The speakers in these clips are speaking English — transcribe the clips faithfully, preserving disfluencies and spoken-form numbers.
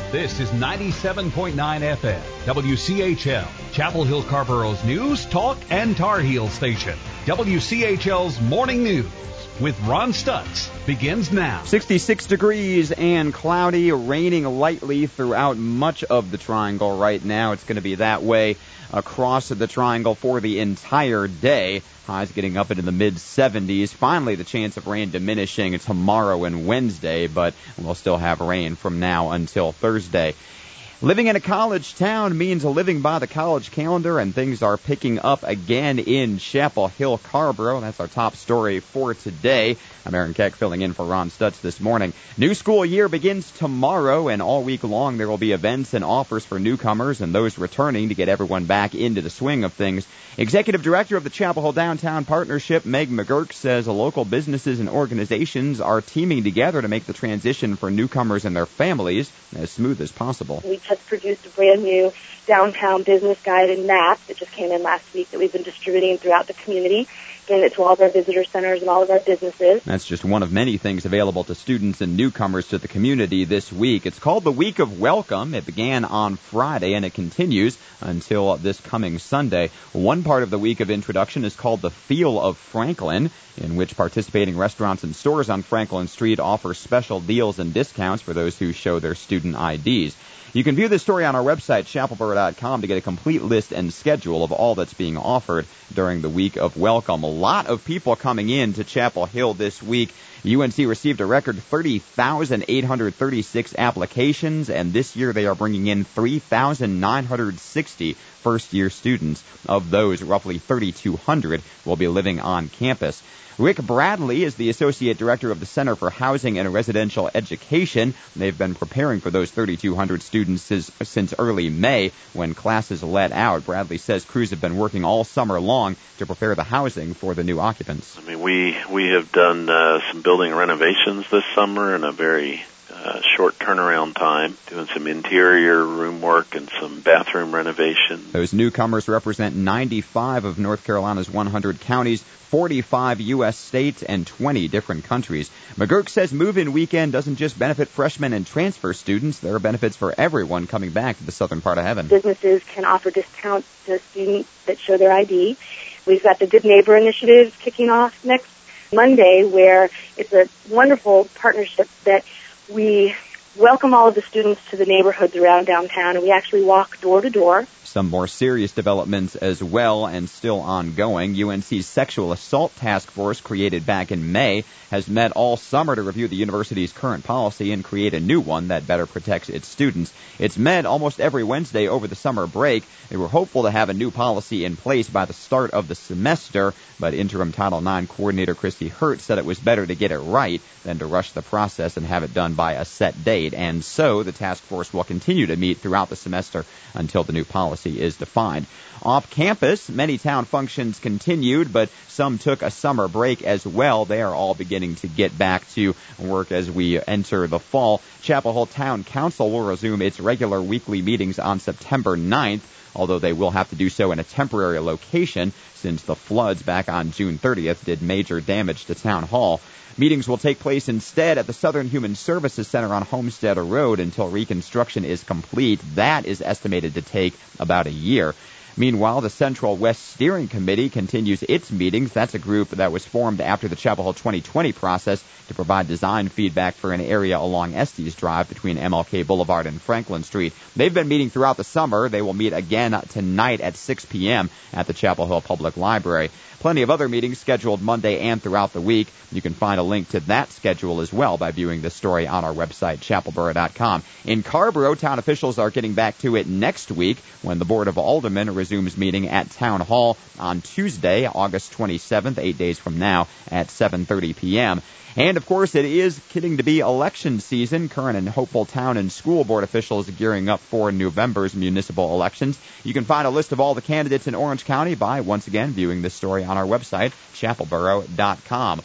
This is ninety-seven point nine F M, W C H L, Chapel Hill Carborough's news, talk, and Tar Heel station. W C H L's Morning News with Ron Stutz begins now. sixty-six degrees and cloudy, raining lightly throughout much of the Triangle right now. It's going to be that way across the Triangle for the entire day. Highs getting up into the mid seventies. Finally, the chance of rain diminishing tomorrow and Wednesday, but we'll still have rain from now until Thursday. Living in a college town means living by the college calendar, and things are picking up again in Chapel Hill Carrboro. That's our top story for today. I'm Aaron Keck filling in for Ron Stutz this morning. New school year begins tomorrow, and all week long there will be events and offers for newcomers and those returning to get everyone back into the swing of things. Executive Director of the Chapel Hill Downtown Partnership, Meg McGurk, says local businesses and organizations are teaming together to make the transition for newcomers and their families as smooth as possible. We just produced a brand new downtown business guide and map that just came in last week that we've been distributing throughout the community, getting it to all of our visitor centers and all of our businesses. That's just one of many things available to students and newcomers to the community this week. It's called the Week of Welcome. It began on Friday and it continues until this coming Sunday. One part of the week of introduction is called the Feel of Franklin, in which participating restaurants and stores on Franklin Street offer special deals and discounts for those who show their student I Ds. You can view this story on our website, chapel borough dot com, to get a complete list and schedule of all that's being offered during the Week of Welcome. A lot of people coming in to Chapel Hill this week. U N C received a record thirty thousand eight hundred thirty-six applications, and this year they are bringing in three thousand nine hundred sixty first-year students. Of those, roughly thirty-two hundred will be living on campus. Rick Bradley is the Associate Director of the Center for Housing and Residential Education. They've been preparing for those thirty-two hundred students since, since early May when classes let out. Bradley says crews have been working all summer long to prepare the housing for the new occupants. I mean, we, we have done uh, some building renovations this summer in a very uh, short turnaround time, doing some interior room work and some bathroom renovation. Those newcomers represent ninety-five of North Carolina's one hundred counties, forty-five U S states, and twenty different countries. McGurk says move-in weekend doesn't just benefit freshmen and transfer students. There are benefits for everyone coming back to the southern part of heaven. Businesses can offer discounts to students that show their I D. We've got the Good Neighbor Initiative kicking off next Monday, where it's a wonderful partnership that we welcome all of the students to the neighborhoods around downtown, and we actually walk door to door. Some more serious developments as well and still ongoing. U N C's Sexual Assault Task Force, created back in May, has met all summer to review the university's current policy and create a new one that better protects its students. It's met almost every Wednesday over the summer break. They were hopeful to have a new policy in place by the start of the semester, but interim Title nine coordinator Christy Hurt said it was better to get it right than to rush the process and have it done by a set date. And so the task force will continue to meet throughout the semester until the new policy is defined. Off campus, many town functions continued, but some took a summer break as well. They are all beginning to get back to work as we enter the fall. Chapel Hill Town Council will resume its regular weekly meetings on September ninth, although they will have to do so in a temporary location since the floods back on June thirtieth did major damage to Town Hall. Meetings will take place instead at the Southern Human Services Center on Homestead Road until reconstruction is complete. That is estimated to take about a year. Meanwhile, the Central West Steering Committee continues its meetings. That's a group that was formed after the Chapel Hill twenty twenty process to provide design feedback for an area along Estes Drive between M L K Boulevard and Franklin Street. They've been meeting throughout the summer. They will meet again tonight at six p.m. at the Chapel Hill Public Library. Plenty of other meetings scheduled Monday and throughout the week. You can find a link to that schedule as well by viewing this story on our website, chapel borough dot com. In Carrboro, town officials are getting back to it next week when the Board of Aldermen resumes meeting at Town Hall on Tuesday, August twenty-seventh, eight days from now at seven thirty p.m. And, of course, it is getting to be election season. Current and hopeful town and school board officials gearing up for November's municipal elections. You can find a list of all the candidates in Orange County by, once again, viewing this story on our website, chapel borough dot com.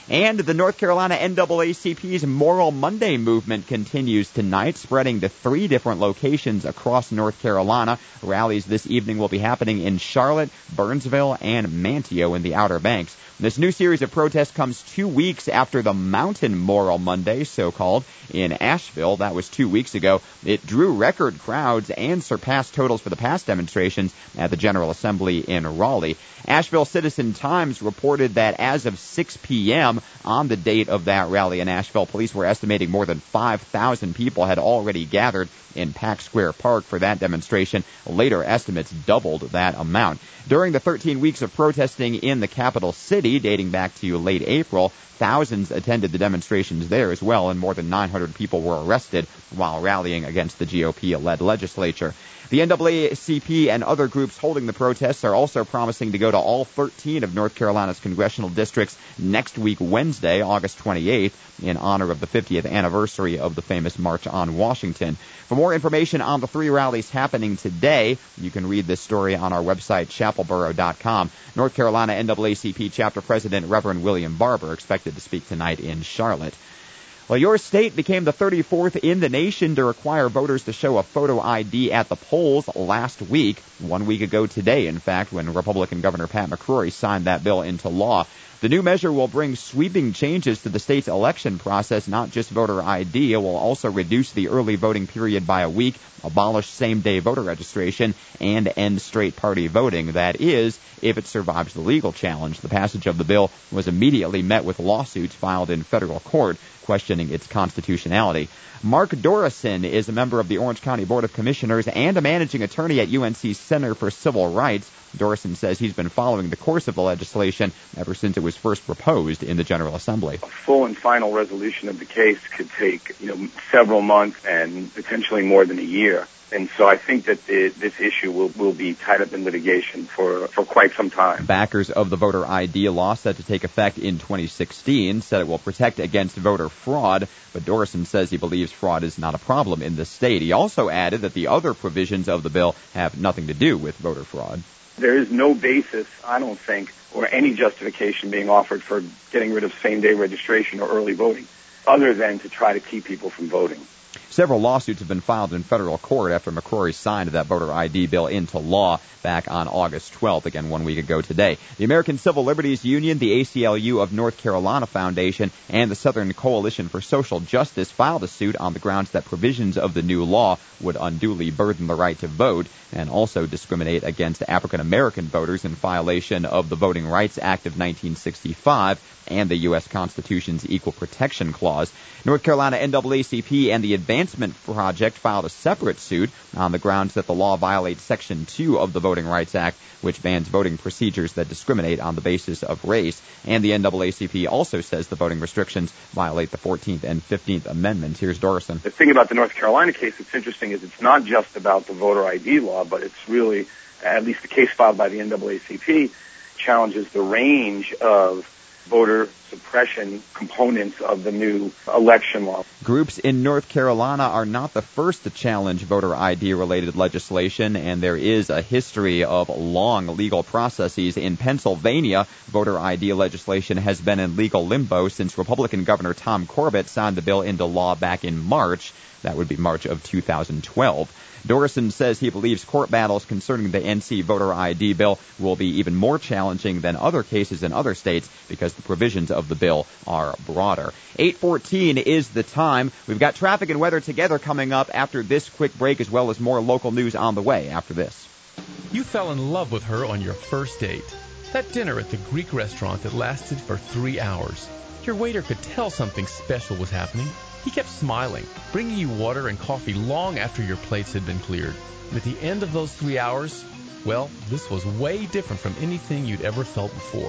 And the North Carolina N double A C P's Moral Monday movement continues tonight, spreading to three different locations across North Carolina. Rallies this evening will be happening in Charlotte, Burnsville, and Manteo in the Outer Banks. This new series of protests comes two weeks after the Mountain Moral Monday, so-called, in Asheville. That was two weeks ago. It drew record crowds and surpassed totals for the past demonstrations at the General Assembly in Raleigh. Asheville Citizen-Times reported that as of six p.m. on the date of that rally in Asheville, police were estimating more than five thousand people had already gathered in Pack Square Park for that demonstration. Later estimates doubled that amount. During the thirteen weeks of protesting in the capital city, dating back to late April, thousands attended the demonstrations there as well, and more than nine hundred people were arrested while rallying against the G O P-led legislature. The N double A C P and other groups holding the protests are also promising to go to all thirteen of North Carolina's congressional districts next week, Wednesday, August twenty-eighth, in honor of the fiftieth anniversary of the famous March on Washington. For more information on the three rallies happening today, you can read this story on our website, chapel borough dot com. North Carolina N double A C P Chapter President Reverend William Barber expected to speak tonight in Charlotte. Well, your state became the thirty-fourth in the nation to require voters to show a photo I D at the polls last week, one week ago today, in fact, when Republican Governor Pat McCrory signed that bill into law. The new measure will bring sweeping changes to the state's election process, not just voter I D. It will also reduce the early voting period by a week, abolish same-day voter registration, and end straight party voting. That is, if it survives the legal challenge. The passage of the bill was immediately met with lawsuits filed in federal court questioning its constitutionality. Mark Dorison is a member of the Orange County Board of Commissioners and a managing attorney at U N C's Center for Civil Rights. Dorison says he's been following the course of the legislation ever since it was first proposed in the General Assembly. A full and final resolution of the case could take, you know, several months and potentially more than a year. And so I think that the, this issue will, will be tied up in litigation for, for quite some time. Backers of the voter I D law set to take effect in twenty sixteen said it will protect against voter fraud, but Dorison says he believes fraud is not a problem in the state. He also added that the other provisions of the bill have nothing to do with voter fraud. There is no basis, I don't think, or any justification being offered for getting rid of same-day registration or early voting, other than to try to keep people from voting. Several lawsuits have been filed in federal court after McCrory signed that voter I D bill into law back on August twelfth, again one week ago today. The American Civil Liberties Union, the A C L U of North Carolina Foundation, and the Southern Coalition for Social Justice filed a suit on the grounds that provisions of the new law would unduly burden the right to vote and also discriminate against African American voters in violation of the Voting Rights Act of nineteen sixty-five and the U S Constitution's Equal Protection Clause. North Carolina N double A C P and the Advancement Project filed a separate suit on the grounds that the law violates Section two of the Voting Rights Act, which bans voting procedures that discriminate on the basis of race. And the N double A C P also says the voting restrictions violate the fourteenth and fifteenth Amendments. Here's Dorison. The thing about the North Carolina case that's interesting is it's not just about the voter I D law, but it's really, at least the case filed by the N double A C P, challenges the range of voter suppression components of the new election law. Groups in North Carolina are not the first to challenge voter I D-related legislation, and there is a history of long legal processes. In Pennsylvania, voter I D legislation has been in legal limbo since Republican Governor Tom Corbett signed the bill into law back in March. That would be March of two thousand twelve. Dorison says he believes court battles concerning the N C voter I D bill will be even more challenging than other cases in other states because the provisions of the bill are broader. eight fourteen is the time. We've got traffic and weather together coming up after this quick break, as well as more local news on the way after this. You fell in love with her on your first date. That dinner at the Greek restaurant that lasted for three hours. Your waiter could tell something special was happening. He kept smiling, bringing you water and coffee long after your plates had been cleared. And at the end of those three hours, well, this was way different from anything you'd ever felt before.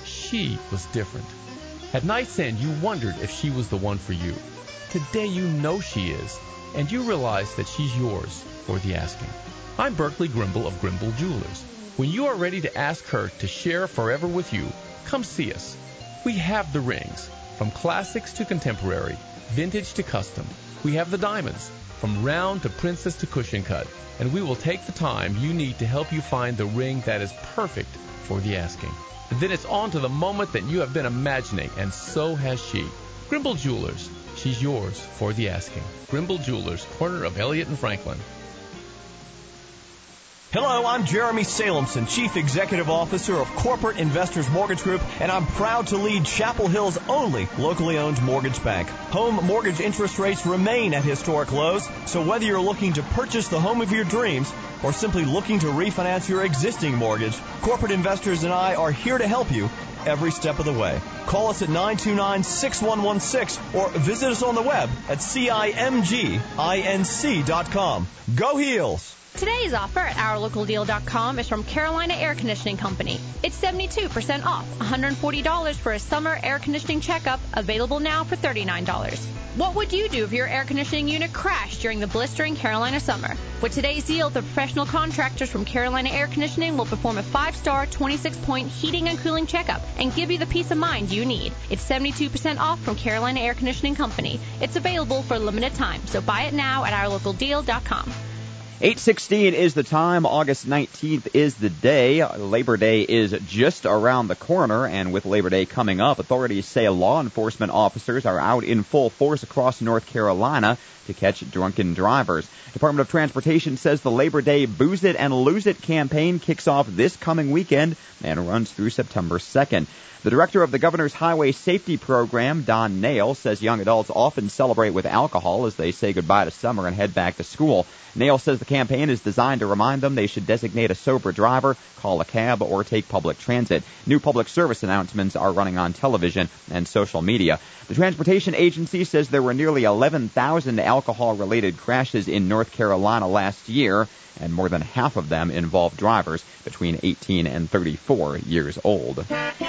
She was different. At night's end, you wondered if she was the one for you. Today you know she is, and you realize that she's yours for the asking. I'm Berkeley Grimble of Grimble Jewelers. When you are ready to ask her to share forever with you, come see us. We have the rings. From classics to contemporary, vintage to custom, we have the diamonds. From round to princess to cushion cut. And we will take the time you need to help you find the ring that is perfect for the asking. And then it's on to the moment that you have been imagining, and so has she. Grimble Jewelers. She's yours for the asking. Grimble Jewelers, corner of Elliott and Franklin. Hello, I'm Jeremy Salemson, Chief Executive Officer of Corporate Investors Mortgage Group, and I'm proud to lead Chapel Hill's only locally owned mortgage bank. Home mortgage interest rates remain at historic lows, so whether you're looking to purchase the home of your dreams or simply looking to refinance your existing mortgage, Corporate Investors and I are here to help you every step of the way. Call us at nine two nine, six one one six or visit us on the web at cimginc dot com. Go Heels! Today's offer at our local deal dot com is from Carolina Air Conditioning Company. It's seventy-two percent off, one hundred forty dollars for a summer air conditioning checkup, available now for thirty-nine dollars. What would you do if your air conditioning unit crashed during the blistering Carolina summer? With today's deal, the professional contractors from Carolina Air Conditioning will perform a five-star, twenty-six point heating and cooling checkup and give you the peace of mind you need. It's seventy-two percent off from Carolina Air Conditioning Company. It's available for a limited time, so buy it now at our local deal dot com. eight sixteen is the time. August nineteenth is the day. Labor Day is just around the corner, and with Labor Day coming up, authorities say law enforcement officers are out in full force across North Carolina to catch drunken drivers. Department of Transportation says the Labor Day Booze It and Lose It campaign kicks off this coming weekend and runs through September second. The director of the Governor's Highway Safety Program, Don Nail, says young adults often celebrate with alcohol as they say goodbye to summer and head back to school. Nail says the campaign is designed to remind them they should designate a sober driver, call a cab, or take public transit. New public service announcements are running on television and social media. The Transportation Agency says there were nearly eleven thousand alcohol-related crashes in North Carolina last year, and more than half of them involved drivers between eighteen and thirty-four years old.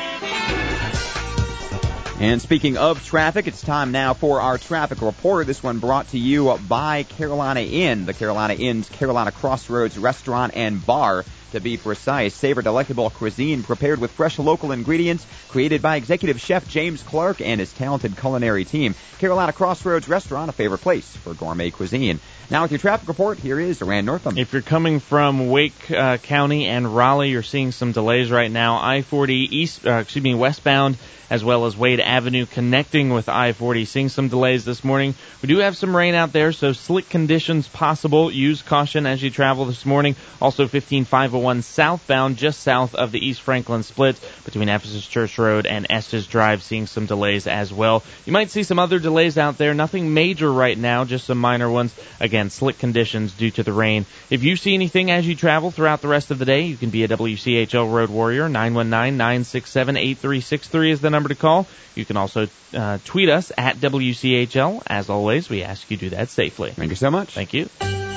And speaking of traffic, it's time now for our traffic report. This one brought to you by Carolina Inn, the Carolina Inn's Carolina Crossroads Restaurant and Bar. To be precise, savor delectable cuisine prepared with fresh local ingredients, created by Executive Chef James Clark and his talented culinary team. Carolina Crossroads Restaurant, a favorite place for gourmet cuisine. Now with your traffic report, here is Rand Northam. If you're coming from Wake uh, County and Raleigh, you're seeing some delays right now. I forty east, uh, excuse me, westbound, as well as Wade Avenue connecting with I forty, seeing some delays this morning. We do have some rain out there, so slick conditions possible. Use caution as you travel this morning. Also fifteen five oh one southbound, just south of the East Franklin split between Ephesus Church Road and Estes Drive, seeing some delays as well. You might see some other delays out there. Nothing major right now, just some minor ones. Again, slick conditions due to the rain. If you see anything as you travel throughout the rest of the day, you can be a W C H L Road Warrior. nine one nine, nine six seven, eight three six three is the number to call. You can also uh, tweet us at W C H L. As always, we ask you to do that safely. Thank you so much. Thank you.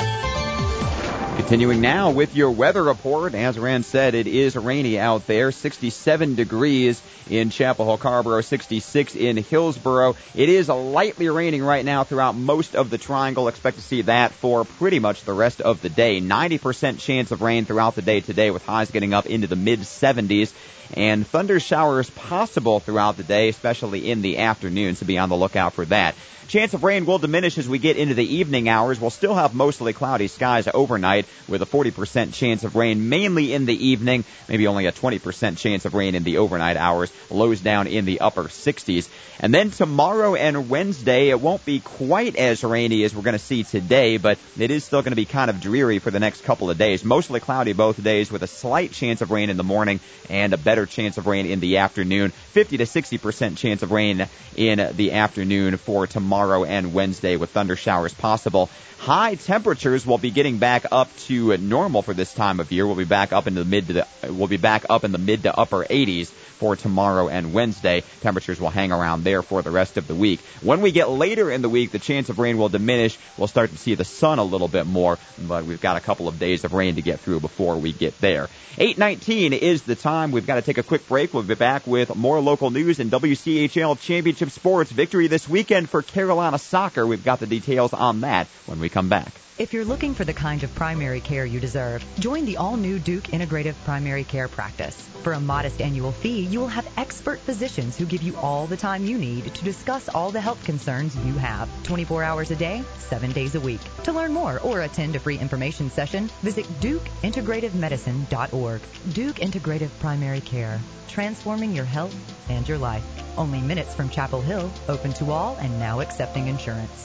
Continuing now with your weather report. As Rand said, it is rainy out there. sixty-seven degrees in Chapel Hill, Carrboro, sixty-six in Hillsboro. It is lightly raining right now throughout most of the triangle. Expect to see that for pretty much the rest of the day. ninety percent chance of rain throughout the day today, with highs getting up into the mid seventies. And thunder showers possible throughout the day, especially in the afternoon, so be on the lookout for that. Chance of rain will diminish as we get into the evening hours. We'll still have mostly cloudy skies overnight with a forty percent chance of rain mainly in the evening, maybe only a twenty percent chance of rain in the overnight hours, lows down in the upper sixties. And then tomorrow and Wednesday, it won't be quite as rainy as we're going to see today, but it is still going to be kind of dreary for the next couple of days. Mostly cloudy both days with a slight chance of rain in the morning and a better chance of rain in the afternoon. fifty to sixty percent chance of rain in the afternoon for tomorrow and Wednesday with thunder showers possible. High temperatures will be getting back up to normal for this time of year. We'll be back up in the mid to the, we'll be back up in the mid to upper eighties for tomorrow and Wednesday. Temperatures will hang around there for the rest of the week. When we get later in the week, the chance of rain will diminish. We'll start to see the sun a little bit more, but we've got a couple of days of rain to get through before we get there. eight nineteen is the time. We've got to take a quick break. We'll be back with more local news and W C H L Championship Sports. Victory this weekend for Carolina. Carolina Soccer. We've got the details on that when we come back. If you're looking for the kind of primary care you deserve, join the all-new Duke Integrative Primary Care Practice. For a modest annual fee, you will have expert physicians who give you all the time you need to discuss all the health concerns you have, twenty-four hours a day, seven days a week. To learn more or attend a free information session, visit duke integrative medicine dot org. Duke Integrative Primary Care, transforming your health and your life. Only minutes from Chapel Hill, open to all and now accepting insurance.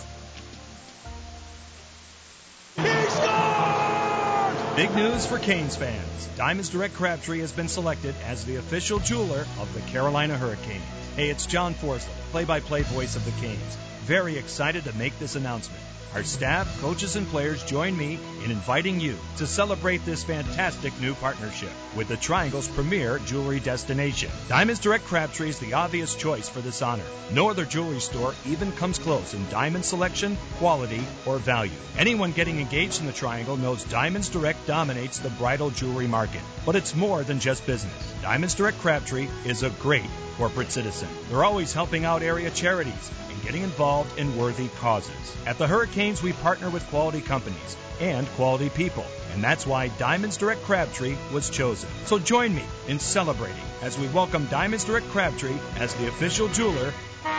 Big news for Canes fans. Diamonds Direct Crabtree has been selected as the official jeweler of the Carolina Hurricanes. Hey, it's John Forsley, play-by-play voice of the Canes. Very excited to make this announcement. Our staff, coaches, and players join me in inviting you to celebrate this fantastic new partnership with the Triangle's premier jewelry destination. Diamonds Direct Crabtree is the obvious choice for this honor. No other jewelry store even comes close in diamond selection, quality, or value. Anyone getting engaged in the Triangle knows Diamonds Direct dominates the bridal jewelry market. But it's more than just business. Diamonds Direct Crabtree is a great corporate citizen. They're always helping out area charities and getting involved in worthy causes. At the Hurricanes, we partner with quality companies and quality people, and that's why Diamonds Direct Crabtree was chosen. So join me in celebrating as we welcome Diamonds Direct Crabtree as the official jeweler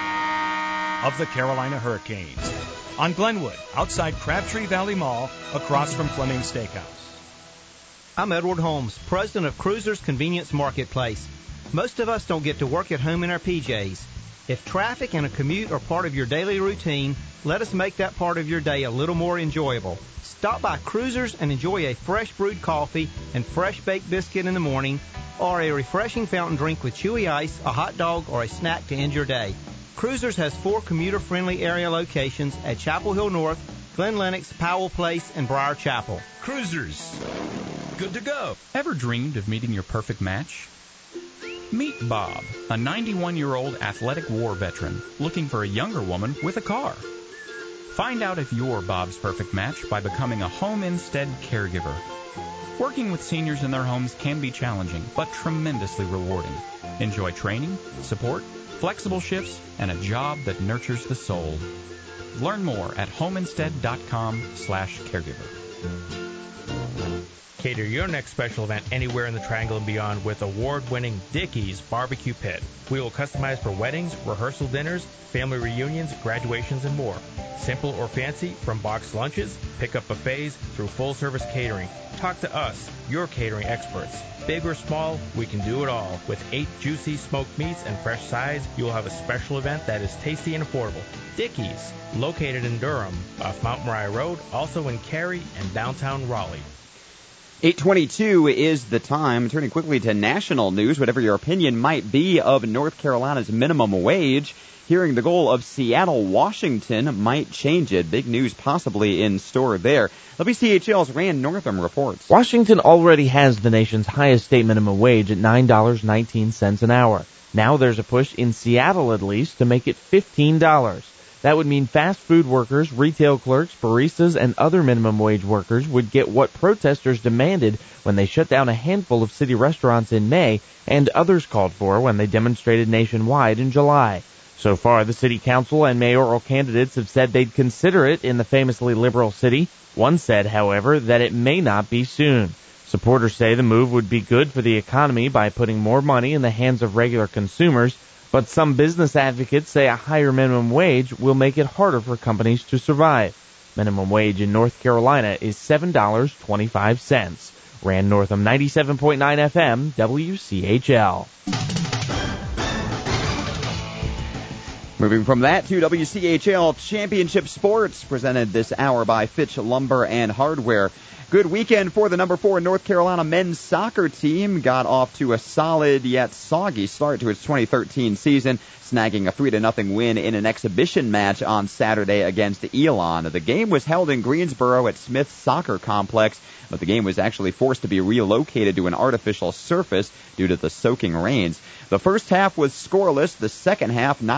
of the Carolina Hurricanes. On Glenwood, outside Crabtree Valley Mall, across from Fleming's Steakhouse. I'm Edward Holmes, president of Cruisers Convenience Marketplace. Most of us don't get to work at home in our P Js. If traffic and a commute are part of your daily routine, let us make that part of your day a little more enjoyable. Stop by Cruisers and enjoy a fresh brewed coffee and fresh baked biscuit in the morning, or a refreshing fountain drink with chewy ice, a hot dog, or a snack to end your day. Cruisers has four commuter-friendly area locations at Chapel Hill North, Glen Lennox, Powell Place, and Briar Chapel. Cruisers. Good to go. Ever dreamed of meeting your perfect match? Meet Bob, a ninety-one-year-old athletic war veteran looking for a younger woman with a car. Find out if you're Bob's perfect match by becoming a Home Instead caregiver. Working with seniors in their homes can be challenging, but tremendously rewarding. Enjoy training, support, flexible shifts, and a job that nurtures the soul. Learn more at homeinstead.com slash caregiver. Cater your next special event anywhere in the Triangle and beyond with award-winning Dickey's Barbecue Pit. We will customize for weddings, rehearsal dinners, family reunions, graduations, and more. Simple or fancy, from boxed lunches, pick-up buffets, through full-service catering. Talk to us, your catering experts. Big or small, we can do it all. With eight juicy smoked meats and fresh sides, you will have a special event that is tasty and affordable. Dickey's, located in Durham, off Mount Moriah Road, also in Cary and downtown Raleigh. eight twenty-two is the time. Turning quickly to national news, whatever your opinion might be of North Carolina's minimum wage, hearing the goal of Seattle, Washington might change it. Big news possibly in store there. W C H L's Rand Northam reports. Washington already has the nation's highest state minimum wage at nine dollars and nineteen cents an hour. Now there's a push in Seattle, at least, to make it fifteen dollars. That would mean fast food workers, retail clerks, baristas, and other minimum wage workers would get what protesters demanded when they shut down a handful of city restaurants in May and others called for when they demonstrated nationwide in July. So far, the city council and mayoral candidates have said they'd consider it in the famously liberal city. One said, however, that it may not be soon. Supporters say the move would be good for the economy by putting more money in the hands of regular consumers. But some business advocates say a higher minimum wage will make it harder for companies to survive. Minimum wage in North Carolina is seven dollars and twenty-five cents. Rand Northam, ninety-seven point nine F M, W C H L. Moving from that to W C H L Championship Sports, presented this hour by Fitch Lumber and Hardware. Good weekend for the number four North Carolina men's soccer team. Got off to a solid yet soggy start to its twenty thirteen season, snagging a three to nothing win in an exhibition match on Saturday against Elon. The game was held in Greensboro at Smith Soccer Complex, but the game was actually forced to be relocated to an artificial surface due to the soaking rains. The first half was scoreless, the second half not so much.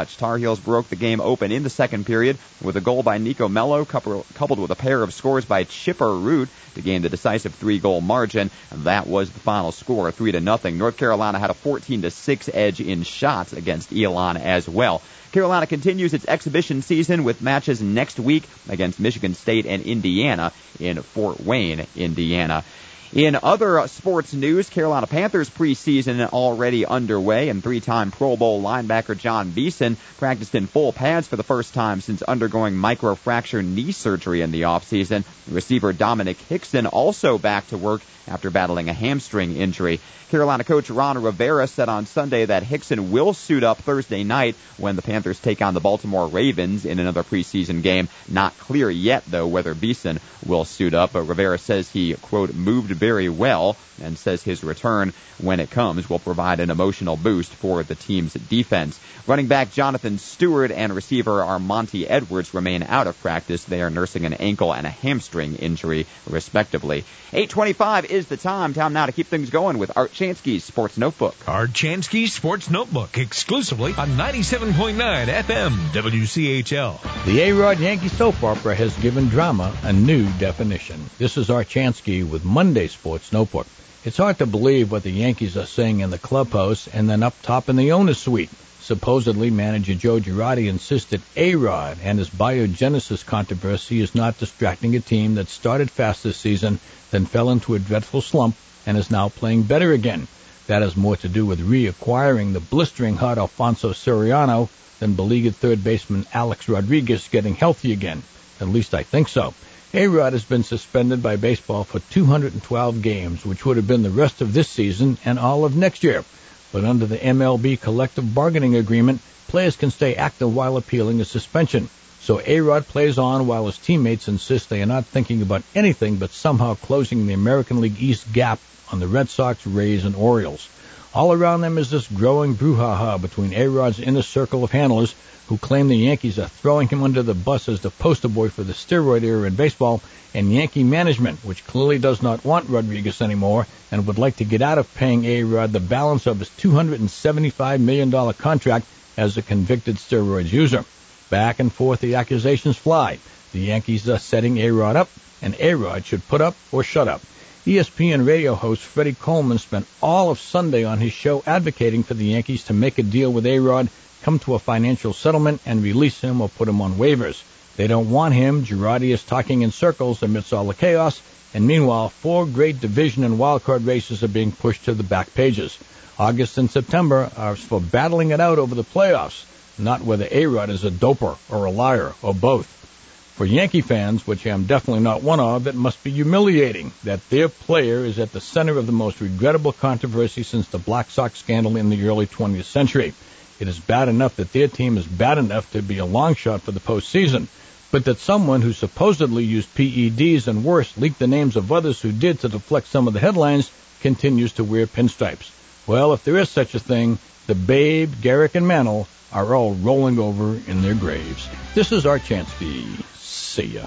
much. Tar Heels broke the game open in the second period with a goal by Nico Mello, coupled with a pair of scores by Chipper Root to gain the decisive three-goal margin. And that was the final score, three to nothing. North Carolina had a fourteen to six edge in shots against Elon as well. Carolina continues its exhibition season with matches next week against Michigan State and Indiana in Fort Wayne, Indiana. In other sports news, Carolina Panthers preseason already underway, and three-time Pro Bowl linebacker John Beeson practiced in full pads for the first time since undergoing microfracture knee surgery in the offseason. Receiver Dominic Hickson also back to work after battling a hamstring injury. Carolina coach Ron Rivera said on Sunday that Hickson will suit up Thursday night when the Panthers take on the Baltimore Ravens in another preseason game. Not clear yet, though, whether Beeson will suit up, but Rivera says he, quote, moved very well, and says his return, when it comes, will provide an emotional boost for the team's defense. Running back Jonathan Stewart and receiver Armonte Edwards remain out of practice. They are nursing an ankle and a hamstring injury, respectively. eight twenty-five is the time. Time now to keep things going with Art Chansky's Sports Notebook. Art Chansky's Sports Notebook, exclusively on ninety-seven point nine F M W C H L. The A-Rod Yankee soap opera has given drama a new definition. This is Art Chansky with Monday's Sports Notebook. It's hard to believe what the Yankees are saying in the clubhouse and then up top in the owner's suite. Supposedly, manager Joe Girardi insisted A-Rod and his biogenesis controversy is not distracting a team that started fast this season, then fell into a dreadful slump, and is now playing better again. That has more to do with reacquiring the blistering hot Alfonso Soriano than beleaguered third baseman Alex Rodriguez getting healthy again. At least I think so. A-Rod has been suspended by baseball for two hundred twelve games, which would have been the rest of this season and all of next year. But under the M L B collective bargaining agreement, players can stay active while appealing a suspension. So A-Rod plays on while his teammates insist they are not thinking about anything but somehow closing the American League East gap on the Red Sox, Rays, and Orioles. All around them is this growing brouhaha between A-Rod's inner circle of handlers, who claim the Yankees are throwing him under the bus as the poster boy for the steroid era in baseball, and Yankee management, which clearly does not want Rodriguez anymore and would like to get out of paying A-Rod the balance of his two hundred seventy-five million dollars contract as a convicted steroids user. Back and forth the accusations fly. The Yankees are setting A-Rod up, and A-Rod should put up or shut up. E S P N radio host Freddie Coleman spent all of Sunday on his show advocating for the Yankees to make a deal with A-Rod, come to a financial settlement, and release him or put him on waivers. They don't want him. Girardi is talking in circles amidst all the chaos, and meanwhile, four great division and wildcard races are being pushed to the back pages. August and September are for battling it out over the playoffs, not whether A-Rod is a doper or a liar or both. For Yankee fans, which I am definitely not one of, it must be humiliating that their player is at the center of the most regrettable controversy since the Black Sox scandal in the early twentieth century. It is bad enough that their team is bad enough to be a long shot for the postseason, but that someone who supposedly used P E Ds and worse leaked the names of others who did to deflect some of the headlines continues to wear pinstripes. Well, if there is such a thing, the Babe, Garrick, and Mantle are all rolling over in their graves. This is Art Chansky. See ya.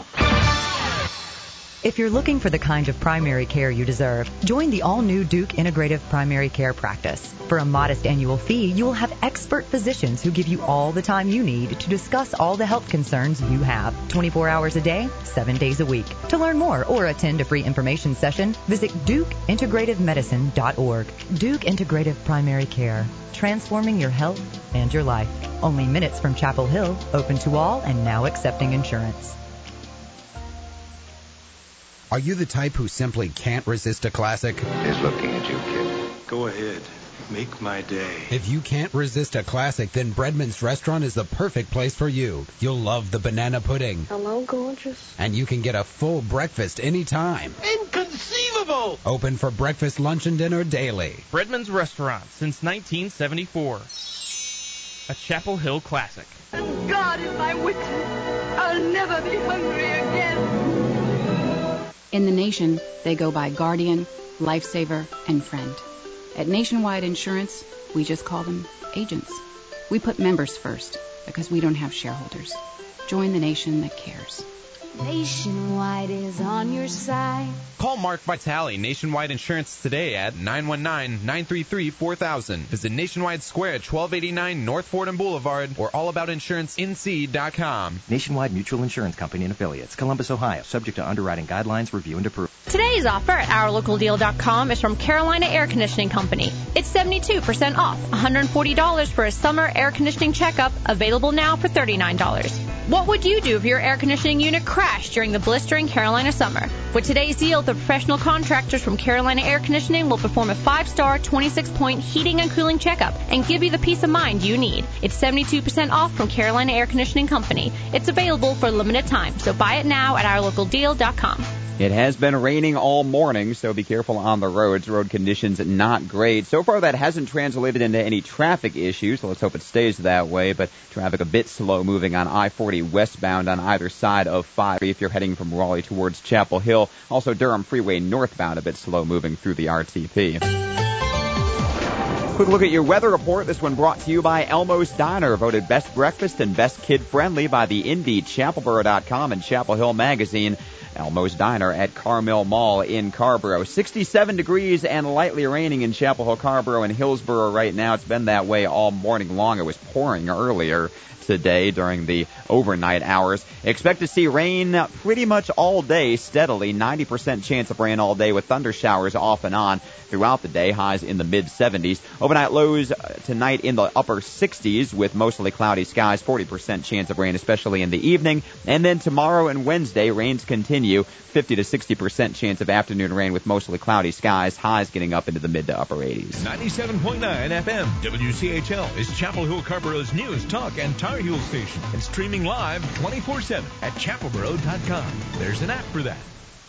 If you're looking for the kind of primary care you deserve, join the all-new Duke Integrative Primary Care Practice. For a modest annual fee, you will have expert physicians who give you all the time you need to discuss all the health concerns you have, twenty-four hours a day, seven days a week. To learn more or attend a free information session, visit duke integrative medicine dot org. Duke Integrative Primary Care, transforming your health and your life. Only minutes from Chapel Hill, open to all and now accepting insurance. Are you the type who simply can't resist a classic? He's looking at you, kid. Go ahead. Make my day. If you can't resist a classic, then Breadman's Restaurant is the perfect place for you. You'll love the banana pudding. Hello, gorgeous. And you can get a full breakfast anytime. Inconceivable! Open for breakfast, lunch, and dinner daily. Breadman's Restaurant since nineteen seventy-four. A Chapel Hill classic. And God is my witness. I'll never be hungry again. In the nation, they go by Guardian, Lifesaver, and Friend. At Nationwide Insurance, we just call them agents. We put members first because we don't have shareholders. Join the nation that cares. Nationwide is on your side. Call Mark Vitale, Nationwide Insurance, today at nine one nine, nine three three, four thousand. Visit Nationwide Square at twelve eighty-nine North Fordham Boulevard or all about insurance N C dot com. Nationwide Mutual Insurance Company and Affiliates, Columbus, Ohio. Subject to underwriting guidelines, review, and approval. Today's offer at our local deal dot com is from Carolina Air Conditioning Company. It's seventy-two percent off, one hundred forty dollars for a summer air conditioning checkup, available now for thirty-nine dollars. What would you do if your air conditioning unit crashed during the blistering Carolina summer? With today's deal, the professional contractors from Carolina Air Conditioning will perform a five-star, twenty-six point heating and cooling checkup and give you the peace of mind you need. It's seventy-two percent off from Carolina Air Conditioning Company. It's available for a limited time, so buy it now at our local deal dot com. It has been raining all morning, so be careful on the roads. Road conditions not great. So far, that hasn't translated into any traffic issues, so let's hope it stays that way. But traffic a bit slow moving on I forty westbound on either side of five if you're heading from Raleigh towards Chapel Hill. Also, Durham Freeway northbound a bit slow moving through the R T P. Quick look at your weather report. This one brought to you by Elmo's Diner, voted best breakfast and best kid-friendly by the Indeed, Chapelboro dot com, and Chapel Hill Magazine. Elmo's Diner at Carmill Mall in Carborough. sixty-seven degrees and lightly raining in Chapel Hill, Carborough, and Hillsborough right now. It's been that way all morning long. It was pouring earlier today during the overnight hours. Expect to see rain pretty much all day steadily. ninety percent chance of rain all day with thunder showers off and on throughout the day. Highs in the mid seventies. Overnight lows tonight in the upper sixties with mostly cloudy skies. forty percent chance of rain, especially in the evening. And then tomorrow and Wednesday, rains continue. fifty to sixty percent chance of afternoon rain with mostly cloudy skies. Highs getting up into the mid to upper eighties. ninety-seven point nine F M W C H L is Chapel Hill Carborough's news, talk, and Tar Heel station. And streaming live twenty-four seven at chapelboro dot com. There's an app for that.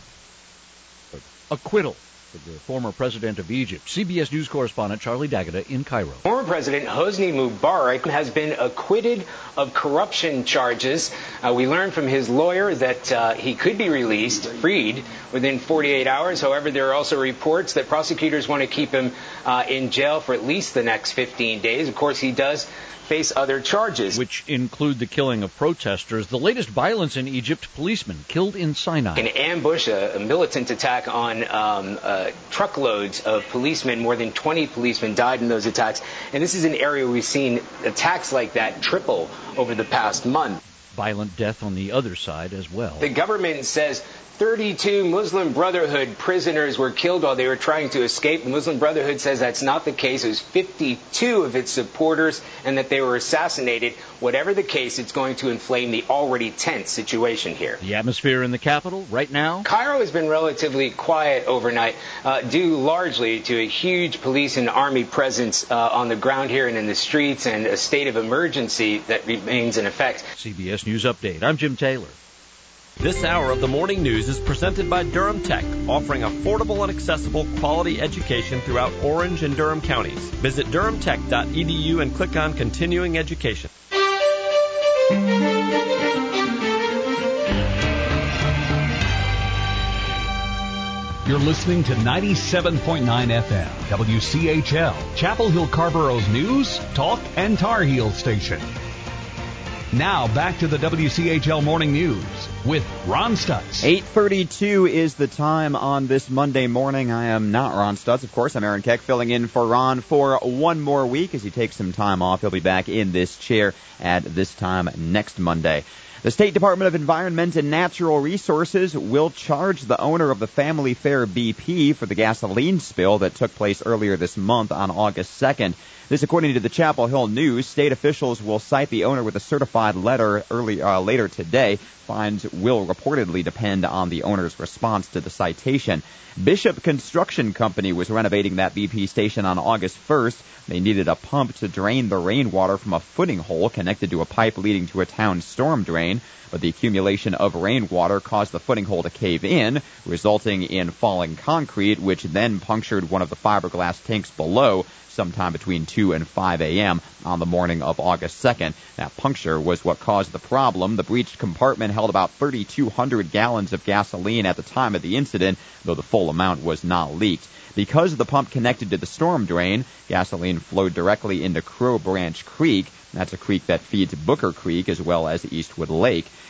Acquittal for the former president of Egypt. C B S News correspondent Charlie D'Agata in Cairo. Former President Hosni Mubarak has been acquitted of corruption charges. Uh, we learned from his lawyer that uh, he could be released, freed, within forty-eight hours. However, there are also reports that prosecutors want to keep him uh, in jail for at least the next fifteen days. Of course, he does face other charges, which include the killing of protesters. The latest violence in Egypt, policemen killed in Sinai. An ambush, a, a militant attack on um, uh, truckloads of policemen. More than twenty policemen died in those attacks. And this is an area where we've seen attacks like that triple over the past month. Violent death on the other side as well. The government says thirty-two Muslim Brotherhood prisoners were killed while they were trying to escape. The Muslim Brotherhood says that's not the case. It was fifty-two of its supporters and that they were assassinated. Whatever the case, it's going to inflame the already tense situation here. The atmosphere in the capital right now? Cairo has been relatively quiet overnight, uh, due largely to a huge police and army presence uh, on the ground here and in the streets, and a state of emergency that remains in effect. C B S News Update. I'm Jim Taylor. This hour of the morning news is presented by Durham Tech, offering affordable and accessible quality education throughout Orange and Durham counties. Visit durham tech dot e d u and click on Continuing Education. You're listening to ninety-seven point nine F M, W C H L, Chapel Hill Carborough's news, talk, and Tar Heel station. Now back to the W C H L Morning News with Ron Stutz. eight thirty-two is the time on this Monday morning. I am not Ron Stutz, of course. I'm Aaron Keck, filling in for Ron for one more week as he takes some time off. He'll be back in this chair at this time next Monday. The State Department of Environment and Natural Resources will charge the owner of the Family Fare B P for the gasoline spill that took place earlier this month on August second. This, according to the Chapel Hill News, state officials will cite the owner with a certified letter early uh, later today. Fines will reportedly depend on the owner's response to the citation. Bishop Construction Company was renovating that B P station on August first. They needed a pump to drain the rainwater from a footing hole connected to a pipe leading to a town storm drain. But the accumulation of rainwater caused the footing hole to cave in, resulting in falling concrete, which then punctured one of the fiberglass tanks below sometime between two and five a.m. on the morning of August second. That puncture was what caused the problem. The breached compartment held about thirty-two hundred gallons of gasoline at the time of the incident, though the full amount was not leaked. Because the pump connected to the storm drain, gasoline flowed directly into Crow Branch Creek. That's a creek that feeds Booker Creek as well as Eastwood Lake.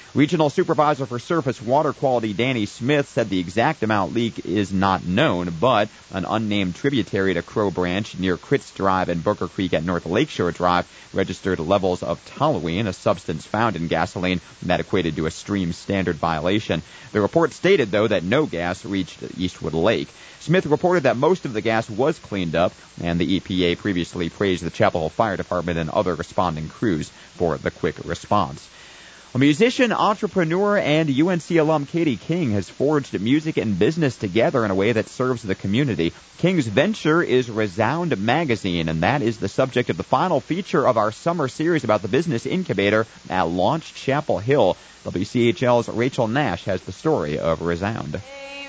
Regional Supervisor for Surface Water Quality Danny Smith said the exact amount leak is not known, but an unnamed tributary to Crow Branch near Critz Drive and Booker Creek at North Lakeshore Drive registered levels of toluene, a substance found in gasoline that equated to a stream standard violation. The report stated, though, that no gas reached Eastwood Lake. Smith reported that most of the gas was cleaned up, and the E P A previously praised the Chapel Hill Fire Department and other responding crews for the quick response. A musician, entrepreneur, and U N C alum Katie King has forged music and business together in a way that serves the community. King's venture is Resound Magazine, and that is the subject of the final feature of our summer series about the business incubator at Launch Chapel Hill. W C H L's Rachel Nash has the story of Resound.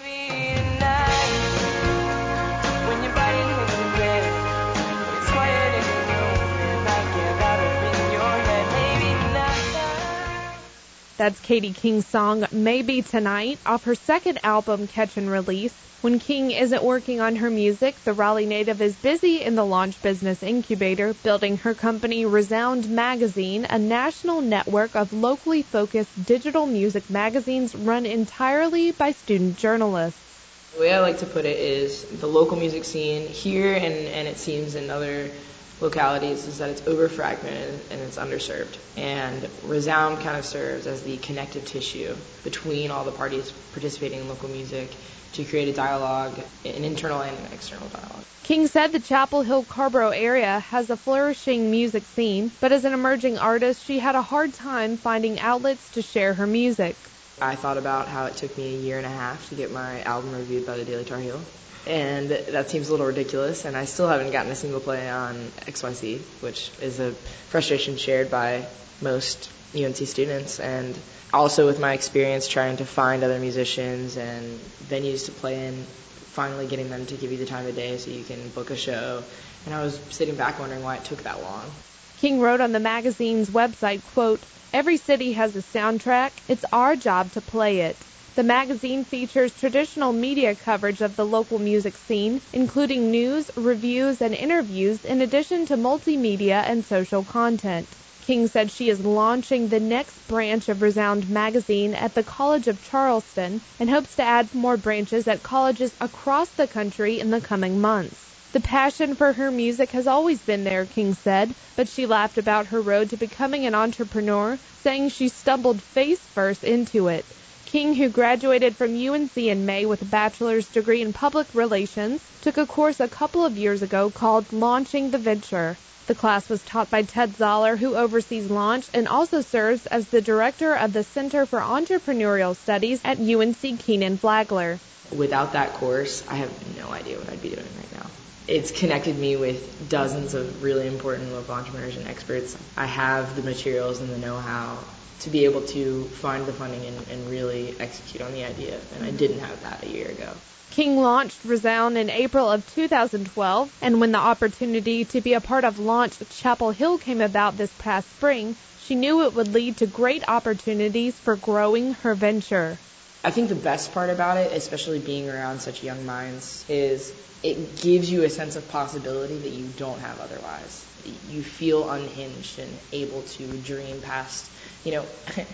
That's Katie King's song, Maybe Tonight, off her second album, Catch and Release. When King isn't working on her music, the Raleigh native is busy in the Launch Business Incubator, building her company Resound Magazine, a national network of locally focused digital music magazines run entirely by student journalists. The way I like to put it is the local music scene here and, and it seems in other localities is that it's over-fragmented and it's underserved. And Resound kind of serves as the connective tissue between all the parties participating in local music to create a dialogue, an internal and an external dialogue. King said the Chapel Hill Carborough area has a flourishing music scene, but as an emerging artist, she had a hard time finding outlets to share her music. I thought about how it took me a year and a half to get my album reviewed by the Daily Tar Heel. And that seems a little ridiculous, and I still haven't gotten a single play on X Y C, which is a frustration shared by most U N C students. And also with my experience trying to find other musicians and venues to play in, finally getting them to give you the time of day so you can book a show. And I was sitting back wondering why it took that long. King wrote on the magazine's website, quote, "Every city has a soundtrack. It's our job to play it." The magazine features traditional media coverage of the local music scene, including news, reviews, and interviews, in addition to multimedia and social content. King said she is launching the next branch of Resound Magazine at the College of Charleston and hopes to add more branches at colleges across the country in the coming months. The passion for her music has always been there, King said, but she laughed about her road to becoming an entrepreneur, saying she stumbled face first into it. King, who graduated from U N C in May with a bachelor's degree in public relations, took a course a couple of years ago called Launching the Venture. The class was taught by Ted Zoller, who oversees Launch and also serves as the director of the Center for Entrepreneurial Studies at U N C Kenan-Flagler. Without that course, I have no idea what I'd be doing right now. It's connected me with dozens of really important local entrepreneurs and experts. I have the materials and the know-how to be able to find the funding and, and really execute on the idea, and I didn't have that a year ago. King launched Resound in April of two thousand twelve, and when the opportunity to be a part of Launch Chapel Hill came about this past spring, she knew it would lead to great opportunities for growing her venture. I think the best part about it, especially being around such young minds, is it gives you a sense of possibility that you don't have otherwise. You feel unhinged and able to dream past, you know,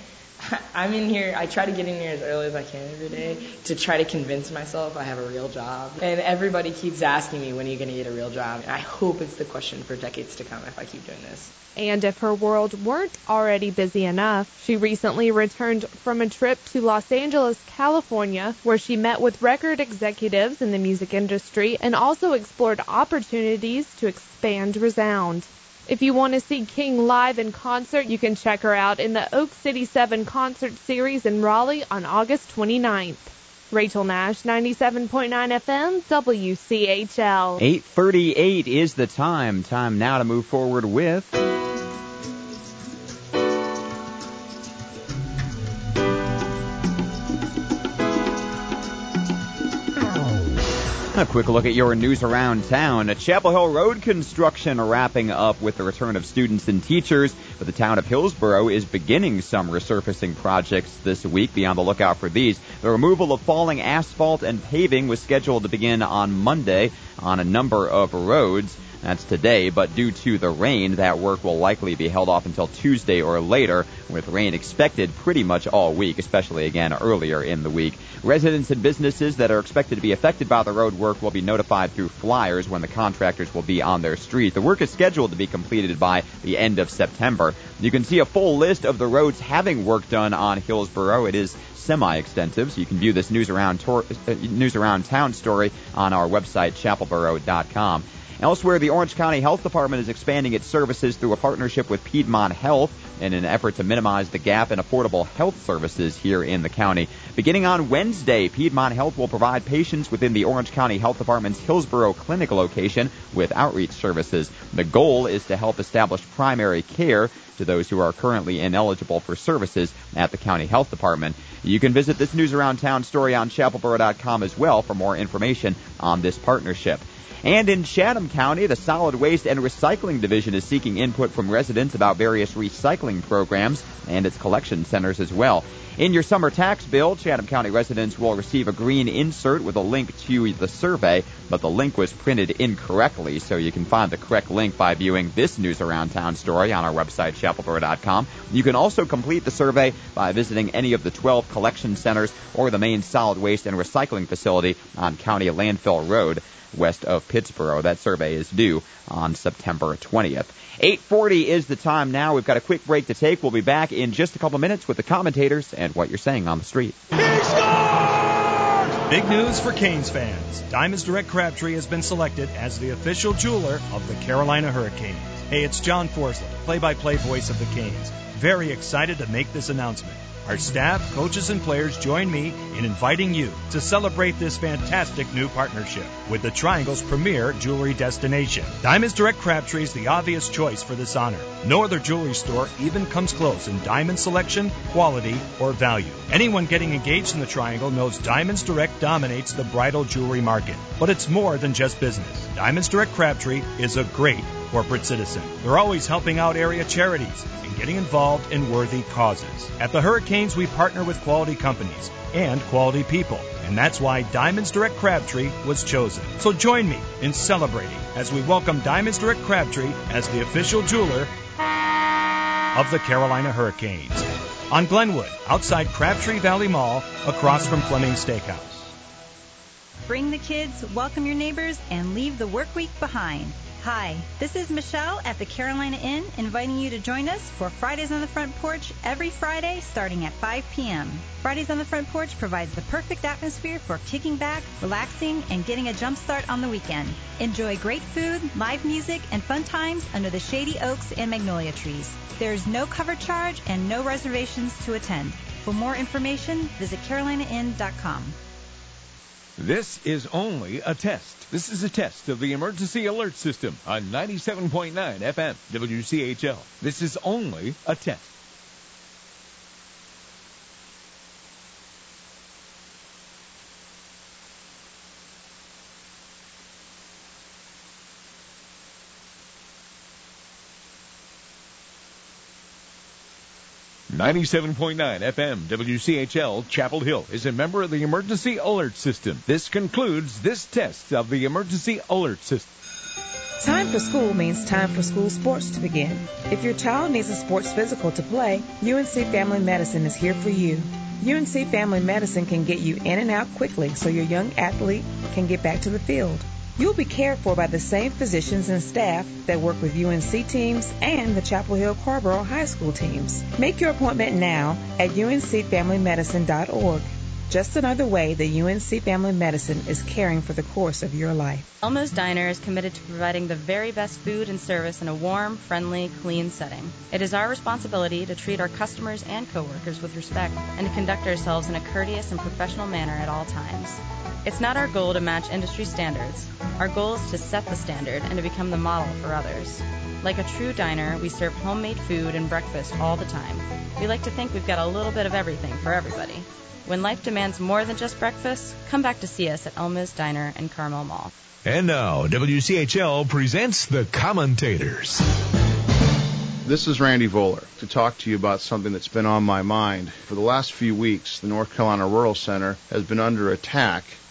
I'm in here, I try to get in here as early as I can every day to try to convince myself I have a real job. And everybody keeps asking me, when are you going to get a real job? And I hope it's the question for decades to come if I keep doing this. And if her world weren't already busy enough, she recently returned from a trip to Los Angeles, California, where she met with record executives in the music industry and also explored opportunities to expand Resound. If you want to see King live in concert, you can check her out in the Oak City seven concert series in Raleigh on August twenty-ninth. Rachel Nash, ninety-seven point nine F M, W C H L. eight thirty-eight is the time. Time now to move forward with... A quick look at your news around town. A Chapel Hill Road construction wrapping up with the return of students and teachers, but the town of Hillsborough is beginning some resurfacing projects this week. Be on the lookout for these. The removal of falling asphalt and paving was scheduled to begin on Monday on a number of roads. That's today, but due to the rain, that work will likely be held off until Tuesday or later, with rain expected pretty much all week, especially again earlier in the week. Residents and businesses that are expected to be affected by the road work will be notified through flyers when the contractors will be on their street. The work is scheduled to be completed by the end of September. You can see a full list of the roads having work done on Hillsborough. It is semi-extensive, so you can view this News Around, tor- uh, News Around Town story on our website, chapel borough dot com. Elsewhere, the Orange County Health Department is expanding its services through a partnership with Piedmont Health in an effort to minimize the gap in affordable health services here in the county. Beginning on Wednesday, Piedmont Health will provide patients within the Orange County Health Department's Hillsborough Clinic location with outreach services. The goal is to help establish primary care to those who are currently ineligible for services at the County Health Department. You can visit this News Around Town story on chapel borough dot com as well for more information on this partnership. And in Chatham County, the Solid Waste and Recycling Division is seeking input from residents about various recycling programs and its collection centers as well. In your summer tax bill, Chatham County residents will receive a green insert with a link to the survey, but the link was printed incorrectly, so you can find the correct link by viewing this News Around Town story on our website, chapel borough dot com. You can also complete the survey by visiting any of the twelve collection centers or the main solid waste and recycling facility on County Landfill Road, west of Pittsboro. That survey is due on September twentieth. eight forty is the time now. We've got a quick break to take. We'll be back in just a couple minutes with the commentators and what you're saying on the street. Big news for Canes fans. Diamonds Direct Crabtree has been selected as the official jeweler of the Carolina Hurricanes. Hey, it's John Forsley, play-by-play voice of the Canes. Very excited to make this announcement. Our staff, coaches, and players join me in inviting you to celebrate this fantastic new partnership with the Triangle's premier jewelry destination. Diamonds Direct Crabtree is the obvious choice for this honor. No other jewelry store even comes close in diamond selection, quality, or value. Anyone getting engaged in the Triangle knows Diamonds Direct dominates the bridal jewelry market. But it's more than just business. Diamonds Direct Crabtree is a great corporate citizen. They're always helping out area charities and getting involved in worthy causes. At the Hurricanes, we partner with quality companies and quality people, and that's why Diamonds Direct Crabtree was chosen. So join me in celebrating as we welcome Diamonds Direct Crabtree as the official jeweler of the Carolina Hurricanes. On Glenwood, outside Crabtree Valley Mall, across from Fleming's Steakhouse. Bring the kids, welcome your neighbors, and leave the work week behind. Hi, this is Michelle at the Carolina Inn, inviting you to join us for Fridays on the Front Porch every Friday starting at five p.m. Fridays on the Front Porch provides the perfect atmosphere for kicking back, relaxing, and getting a jump start on the weekend. Enjoy great food, live music, and fun times under the shady oaks and magnolia trees. There is no cover charge and no reservations to attend. For more information, visit carolina inn dot com. This is only a test. This is a test of the emergency alert system on ninety-seven point nine F M W C H L. This is only a test. ninety-seven point nine F M W C H L Chapel Hill is a member of the Emergency Alert System. This concludes this test of the Emergency Alert System. Time for school means time for school sports to begin. If your child needs a sports physical to play, U N C Family Medicine is here for you. U N C Family Medicine can get you in and out quickly so your young athlete can get back to the field. You'll be cared for by the same physicians and staff that work with U N C teams and the Chapel Hill Carrboro High School teams. Make your appointment now at U N C family medicine dot org. Just another way that U N C Family Medicine is caring for the course of your life. Elmo's Diner is committed to providing the very best food and service in a warm, friendly, clean setting. It is our responsibility to treat our customers and coworkers with respect and to conduct ourselves in a courteous and professional manner at all times. It's not our goal to match industry standards. Our goal is to set the standard and to become the model for others. Like a true diner, we serve homemade food and breakfast all the time. We like to think we've got a little bit of everything for everybody. When life demands more than just breakfast, come back to see us at Elma's Diner in Carmel Mall. And now, W C H L presents the commentators. This is Randy Voller to talk to you about something that's been on my mind. For the last few weeks, the North Carolina Rural Center has been under attack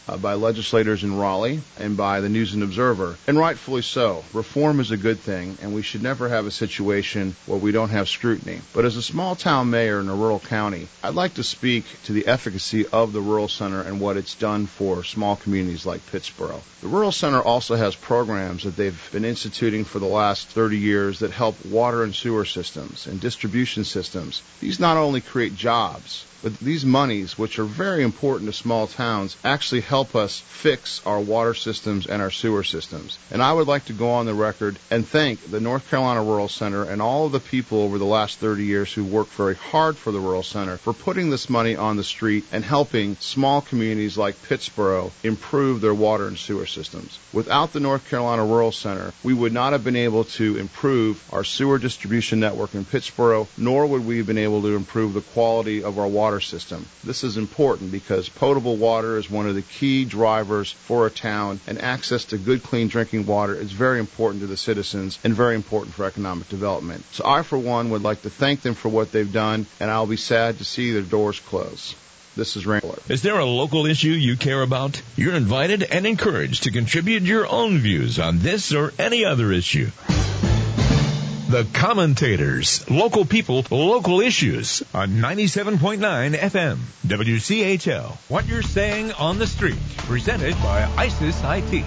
uh, by legislators in Raleigh and by the News and Observer, and rightfully so. Reform is a good thing, and we should never have a situation where we don't have scrutiny. But as a small-town mayor in a rural county, I'd like to speak to the efficacy of the Rural Center and what it's done for small communities like Pittsboro. The Rural Center also has programs that they've been instituting for the last thirty years that help water and sewer systems and distribution systems. These not only create jobs, but these monies, which are very important to small towns, actually help us fix our water systems and our sewer systems. And I would like to go on the record and thank the North Carolina Rural Center and all of the people over the last thirty years who worked very hard for the Rural Center for putting this money on the street and helping small communities like Pittsboro improve their water and sewer systems. Without the North Carolina Rural Center, we would not have been able to improve our sewer distribution network in Pittsboro, nor would we have been able to improve the quality of our water system. This is important because potable water is one of the key drivers for a town, and access to good, clean drinking water is very important to the citizens and very important for economic development. So I, for one, would like to thank them for what they've done, and I'll be sad to see their doors close. This is Randall. Is there a local issue you care about? You're invited and encouraged to contribute your own views on this or any other issue. The Commentators, local people, local issues on ninety-seven point nine F M, W C H L. What You're Saying on the Street, presented by ISIS I T.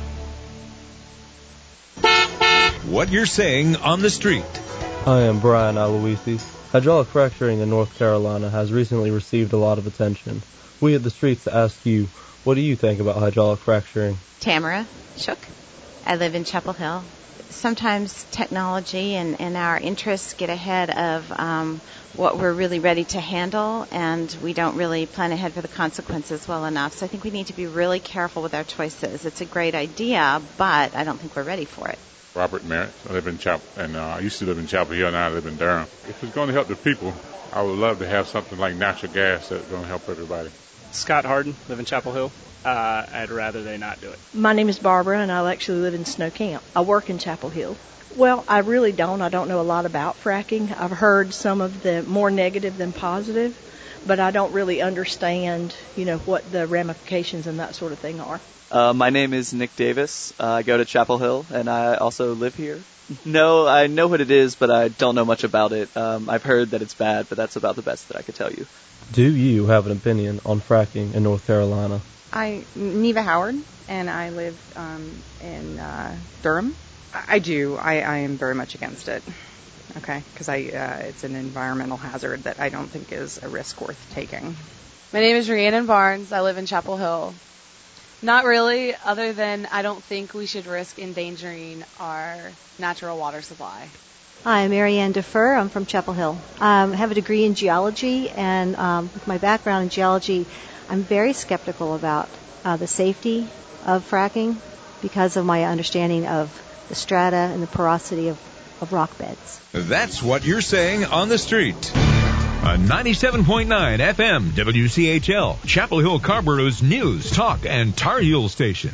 What You're Saying on the Street. I am Brian Aloisi. Hydraulic fracturing in North Carolina has recently received a lot of attention. We at the Streets ask you, what do you think about hydraulic fracturing? Tamara Shook. I live in Chapel Hill. Sometimes technology and, and our interests get ahead of um, what we're really ready to handle, and we don't really plan ahead for the consequences well enough. So I think we need to be really careful with our choices. It's a great idea, but I don't think we're ready for it. Robert Merritt. I live in Chapel, and uh, I used to live in Chapel Hill, now I live in Durham. If it's going to help the people, I would love to have something like natural gas that's going to help everybody. Scott Harden, live in Chapel Hill. Uh, I'd rather they not do it. My name is Barbara, and I actually live in Snow Camp. I work in Chapel Hill. Well, I really don't. I don't know a lot about fracking. I've heard some of the more negative than positive, but I don't really understand, you know, what the ramifications and that sort of thing are. Uh, my name is Nick Davis. Uh, I go to Chapel Hill, and I also live here. No, I know what it is, but I don't know much about it. Um, I've heard that it's bad, but that's about the best that I could tell you. Do you have an opinion on fracking in North Carolina? I'm Neva Howard, and I live um, in uh, Durham. I do. I, I am very much against it. Okay, because I uh, it's an environmental hazard that I don't think is a risk worth taking. My name is Rhiannon Barnes. I live in Chapel Hill. Not really, other than I don't think we should risk endangering our natural water supply. Hi, I'm Marianne Defer. I'm from Chapel Hill. Um, I have a degree in geology, and um, with my background in geology, I'm very skeptical about uh, the safety of fracking because of my understanding of the strata and the porosity of, of rock beds. That's What You're Saying on the Street. On ninety-seven point nine F M, W C H L, Chapel Hill Carborough's news, talk, and Tar Heel station.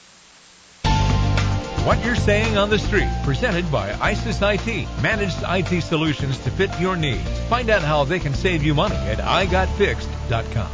What You're Saying on the Street, presented by ISIS I T, managed I T solutions to fit your needs. Find out how they can save you money at i got fixed dot com.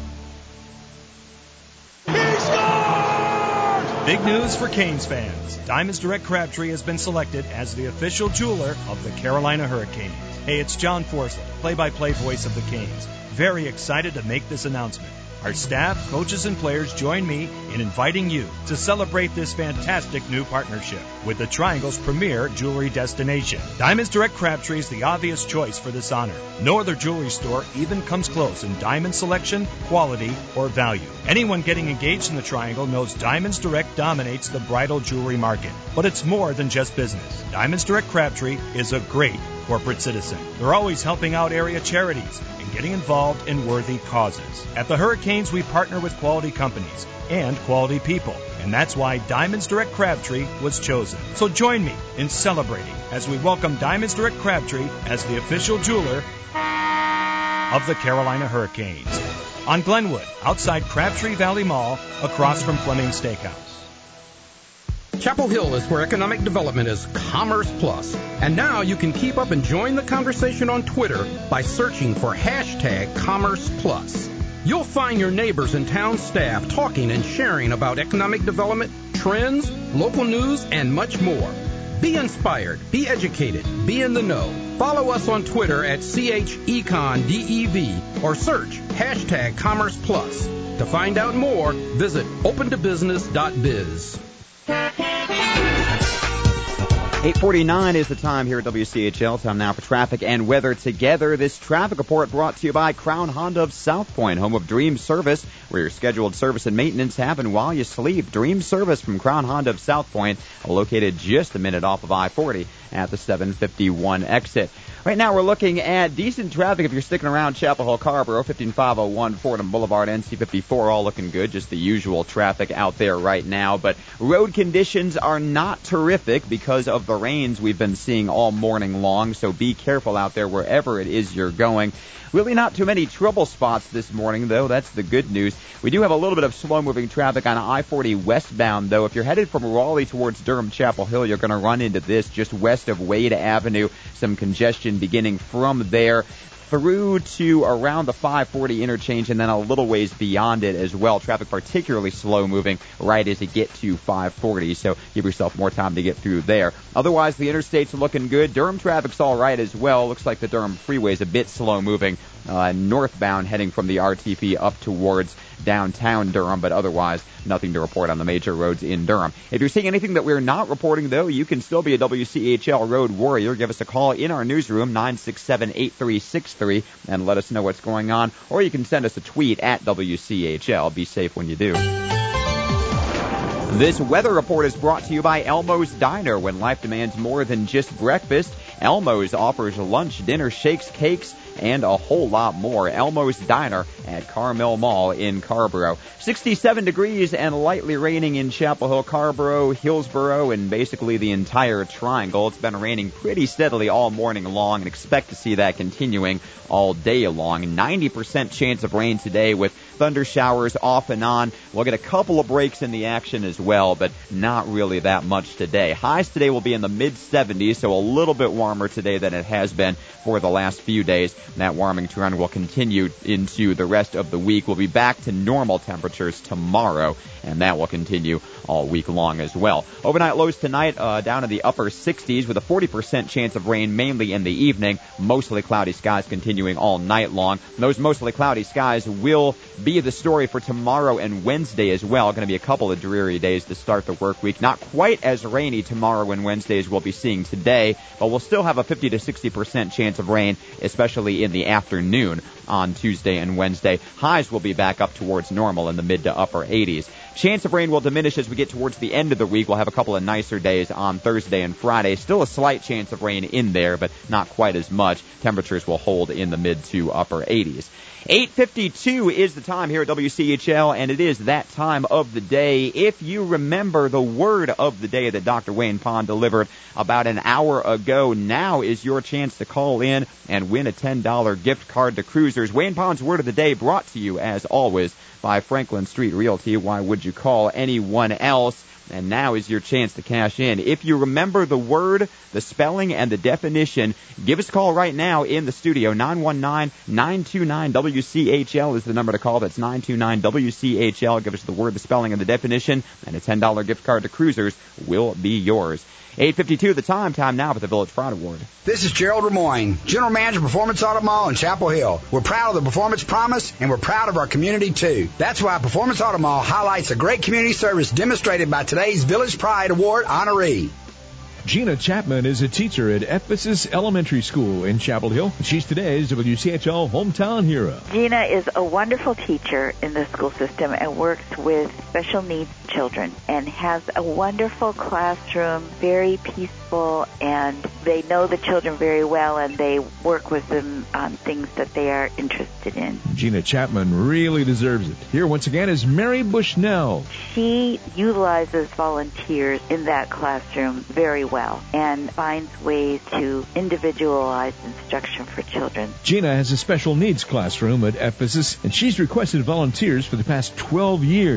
Big news for Canes fans. Diamonds Direct Crabtree has been selected as the official jeweler of the Carolina Hurricanes. Hey, it's John Forsley, play-by-play voice of the Canes. Very excited to make this announcement. Our staff, coaches, and players join me in inviting you to celebrate this fantastic new partnership with the Triangle's premier jewelry destination. Diamonds Direct Crabtree is the obvious choice for this honor. No other jewelry store even comes close in diamond selection, quality, or value. Anyone getting engaged in the Triangle knows Diamonds Direct dominates the bridal jewelry market. But it's more than just business. Diamonds Direct Crabtree is a great corporate citizen. They're always helping out area charities and getting involved in worthy causes. At the Hurricanes, we partner with quality companies and quality people, and that's why Diamonds Direct Crabtree was chosen. So join me in celebrating as we welcome Diamonds Direct Crabtree as the official jeweler of the Carolina Hurricanes. On Glenwood, outside Crabtree Valley Mall, across from Fleming's Steakhouse. Chapel Hill is where economic development is Commerce Plus. And now you can keep up and join the conversation on Twitter by searching for hashtag Commerce Plus. You'll find your neighbors and town staff talking and sharing about economic development, trends, local news, and much more. Be inspired, be educated, be in the know. Follow us on Twitter at C H Econ D E V or search hashtag Commerce Plus. To find out more, visit open to business dot biz. eight forty-nine is the time here at W C H L. Time now for traffic and weather together. This traffic report brought to you by Crown Honda of South Point, home of Dream Service, where your scheduled service and maintenance happen while you sleep. Dream Service from Crown Honda of South Point, located just a minute off of I forty at the seven fifty-one exit. Right now we're looking at decent traffic if you're sticking around Chapel Hill, Carrboro, fifteen five oh one Fordham Boulevard, N C fifty-four, all looking good. Just the usual traffic out there right now. But road conditions are not terrific because of the rains we've been seeing all morning long, so be careful out there wherever it is you're going. Really not too many trouble spots this morning, though. That's the good news. We do have a little bit of slow-moving traffic on I forty westbound, though. If you're headed from Raleigh towards Durham Chapel Hill, you're going to run into this just west of Wade Avenue. Some congestion beginning from there through to around the five forty interchange and then a little ways beyond it as well. Traffic particularly slow-moving right as you get to five forty, so give yourself more time to get through there. Otherwise, the interstate's looking good. Durham traffic's all right as well. Looks like the Durham freeway's a bit slow-moving uh, northbound heading from the R T P up towards downtown Durham, but otherwise nothing to report on the major roads in Durham. If you're seeing anything that we're not reporting, though, you can still be a W C H L road warrior. Give us a call in our newsroom, nine six seven, eight three six three, and let us know what's going on, or you can send us a tweet at W C H L. Be safe when you do. This weather report is brought to you by Elmo's Diner. When life demands more than just breakfast, Elmo's offers lunch, dinner, shakes, cakes, and a whole lot more. Elmo's Diner at Carmel Mall in Carrboro. sixty-seven degrees and lightly raining in Chapel Hill, Carrboro, Hillsboro, and basically the entire triangle. It's been raining pretty steadily all morning long and expect to see that continuing all day long. ninety percent chance of rain today with thunder showers off and on. We'll get a couple of breaks in the action as well, but not really that much today. Highs today will be in the mid seventies, so a little bit warmer today than it has been for the last few days. That warming trend will continue into the rest of the week. We'll be back to normal temperatures tomorrow, and that will continue all week long as well. Overnight lows tonight uh, down in the upper sixties with a forty percent chance of rain mainly in the evening. Mostly cloudy skies continuing all night long. Those mostly cloudy skies will be the story for tomorrow and Wednesday as well. Going to be a couple of dreary days to start the work week. Not quite as rainy tomorrow and Wednesday as we'll be seeing today, but we'll still have a fifty to sixty percent chance of rain, especially in the afternoon on Tuesday and Wednesday. Highs will be back up towards normal in the mid to upper eighties. Chance of rain will diminish as we get towards the end of the week. We'll have a couple of nicer days on Thursday and Friday. Still a slight chance of rain in there, but not quite as much. Temperatures will hold in the mid to upper eighties. eight fifty-two is the time here at W C H L, and it is that time of the day. If you remember the word of the day that Doctor Wayne Pond delivered about an hour ago, now is your chance to call in and win a ten dollar gift card to Cruisers. Wayne Pond's word of the day brought to you, as always, by Franklin Street Realty. Why would you call anyone else? And now is your chance to cash in. If you remember the word, the spelling, and the definition, give us a call right now in the studio. nine one nine, nine two nine, W C H L is the number to call. That's nine two nine, W C H L. Give us the word, the spelling, and the definition, and a ten dollar gift card to Cruisers will be yours. eight fifty-two the time. Time now for the Village Pride Award. This is Gerald Remoyne, General Manager, Performance Auto Mall in Chapel Hill. We're proud of the Performance Promise, and we're proud of our community, too. That's why Performance Auto Mall highlights a great community service demonstrated by today's Village Pride Award honoree. Gina Chapman is a teacher at Ephesus Elementary School in Chapel Hill. She's today's W C H L Hometown Hero. Gina is a wonderful teacher in the school system and works with special needs children and has a wonderful classroom, very peaceful, and they know the children very well and they work with them on things that they are interested in. Gina Chapman really deserves it. Here once again is Mary Bushnell. She utilizes volunteers in that classroom very well. well and finds ways to individualize instruction for children. Gina has a special needs classroom at Ephesus, and she's requested volunteers for the past twelve years and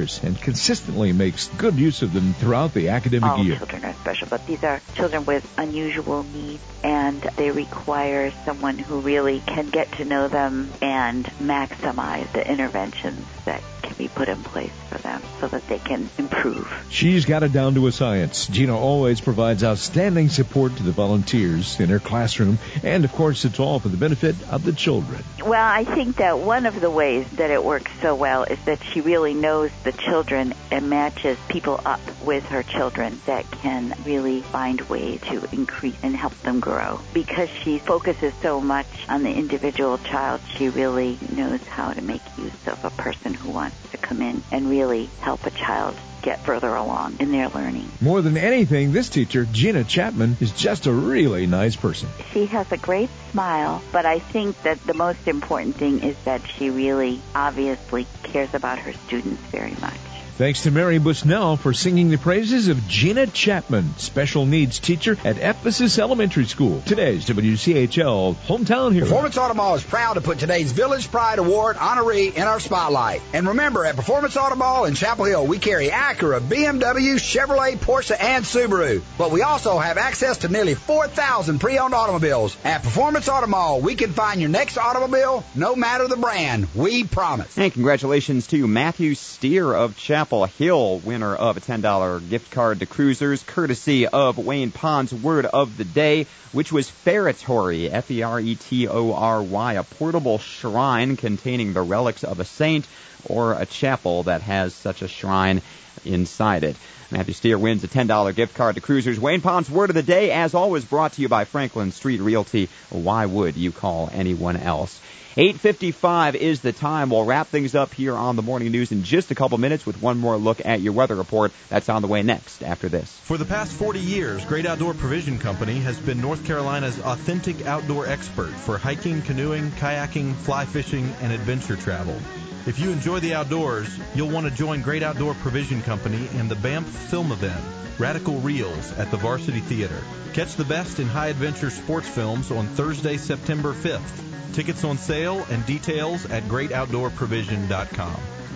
consistently makes good use of them throughout the academic All year. children are special, but these are children with unusual needs, and they require someone who really can get to know them and maximize the interventions that can be put in place for them so that they can improve. She's got it down to a science. Gina always provides outstanding support to the volunteers in her classroom, and of course it's all for the benefit of the children. Well, I think that one of the ways that it works so well is that she really knows the children and matches people up with her children that can really find ways to increase and help them grow. Because she focuses so much on the individual child, she really knows how to make use of a person who wants to come in and really help a child get further along in their learning. More than anything, this teacher, Gina Chapman, is just a really nice person. She has a great smile, but I think that the most important thing is that she really obviously cares about her students very much. Thanks to Mary Bushnell for singing the praises of Gina Chapman, special needs teacher at Ephesus Elementary School. Today's W C H L Hometown Hero. Performance Auto Mall is proud to put today's Village Pride Award honoree in our spotlight. And remember, at Performance Auto Mall in Chapel Hill, we carry Acura, B M W, Chevrolet, Porsche, and Subaru. But we also have access to nearly four thousand pre-owned automobiles. At Performance Auto Mall, we can find your next automobile, no matter the brand. We promise. And congratulations to Matthew Steer of Chapel Hill, winner of a ten dollars gift card to Cruisers, courtesy of Wayne Pond's Word of the Day, which was Feretory, F E R E T O R Y, a portable shrine containing the relics of a saint or a chapel that has such a shrine inside it. Matthew Steer wins a ten dollars gift card to Cruisers. Wayne Pond's Word of the Day, as always, brought to you by Franklin Street Realty. Why would you call anyone else? eight fifty-five is the time. We'll wrap things up here on the Morning News in just a couple minutes with one more look at your weather report. That's on the way next after this. For the past forty years, Great Outdoor Provision Company has been North Carolina's authentic outdoor expert for hiking, canoeing, kayaking, fly fishing, and adventure travel. If you enjoy the outdoors, you'll want to join Great Outdoor Provision Company in the Banff Film Event, Radical Reels, at the Varsity Theater. Catch the best in high-adventure sports films on Thursday, September fifth. Tickets on sale and details at great outdoor provision dot com.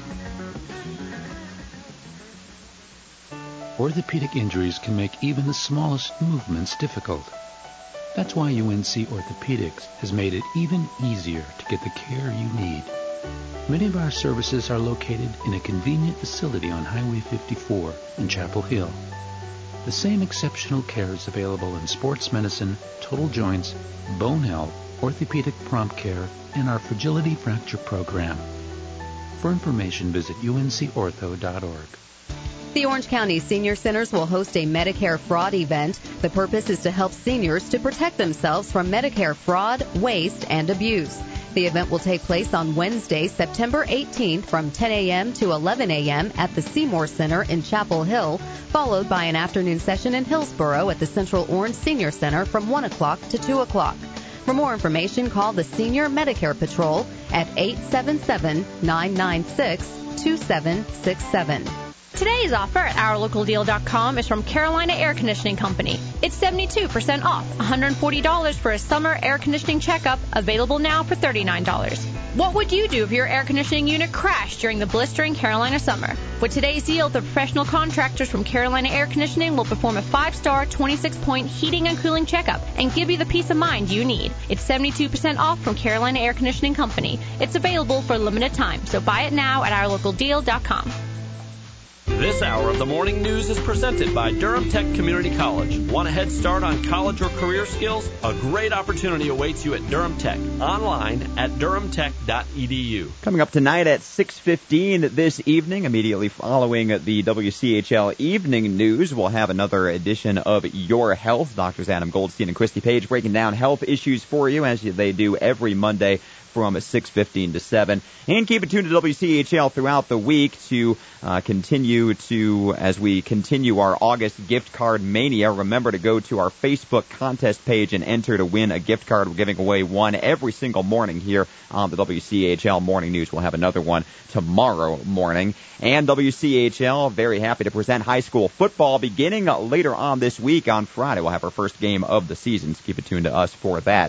Orthopedic injuries can make even the smallest movements difficult. That's why U N C Orthopedics has made it even easier to get the care you need. Many of our services are located in a convenient facility on Highway fifty-four in Chapel Hill. The same exceptional care is available in sports medicine, total joints, bone health, orthopedic prompt care, and our fragility fracture program. For information, visit U N C ortho dot org. The Orange County Senior Centers will host a Medicare fraud event. The purpose is to help seniors to protect themselves from Medicare fraud, waste, and abuse. The event will take place on Wednesday, September eighteenth from ten a.m. to eleven a.m. at the Seymour Center in Chapel Hill, followed by an afternoon session in Hillsboro at the Central Orange Senior Center from one o'clock to two o'clock. For more information, call the Senior Medicare Patrol at eight seven seven, nine nine six, two seven six seven. Today's offer at our local deal dot com is from Carolina Air Conditioning Company. It's seventy-two percent off, one hundred forty dollars for a summer air conditioning checkup, available now for thirty-nine dollars. What would you do if your air conditioning unit crashed during the blistering Carolina summer? With today's deal, the professional contractors from Carolina Air Conditioning will perform a five-star, twenty-six point heating and cooling checkup and give you the peace of mind you need. It's seventy-two percent off from Carolina Air Conditioning Company. It's available for a limited time, so buy it now at our local deal dot com. This hour of the Morning News is presented by Durham Tech Community College. Want a head start on college or career skills? A great opportunity awaits you at Durham Tech. Online at durham tech dot e d u. Coming up tonight at six fifteen this evening, immediately following the W C H L Evening News, we'll have another edition of Your Health. Doctors Adam Goldstein and Christy Page breaking down health issues for you, as they do every Monday from six fifteen to seven. And keep it tuned to W C H L throughout the week to uh, continue to, as we continue our August gift card mania. Remember to go to our Facebook contest page and enter to win a gift card. We're giving away one every single morning here on the W C H L Morning News. We'll have another one tomorrow morning. And W C H L, very happy to present high school football beginning later on this week on Friday. We'll have our first game of the season, so keep it tuned to us for that.